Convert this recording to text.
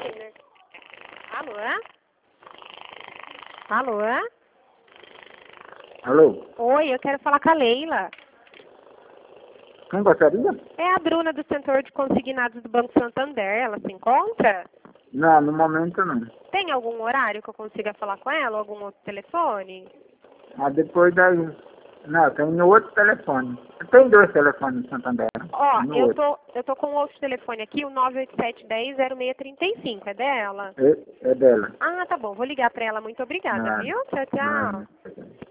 Alô? Alô? Alô? Oi, eu quero falar com a Leila. Quem gostaria? É a Bruna do setor de consignados do Banco Santander. Ela se encontra? Não, no momento não. Tem algum horário que eu consiga falar com ela? Algum outro telefone? Mas depois daí... Não, tem no outro telefone. Tem 2 telefones em Santander. Ó, No eu outro. tô com outro telefone aqui, o 987100635. É dela? É dela. Ah, tá bom. Vou ligar pra ela. Muito obrigada, Nada. viu? Tchau, tchau. Nada.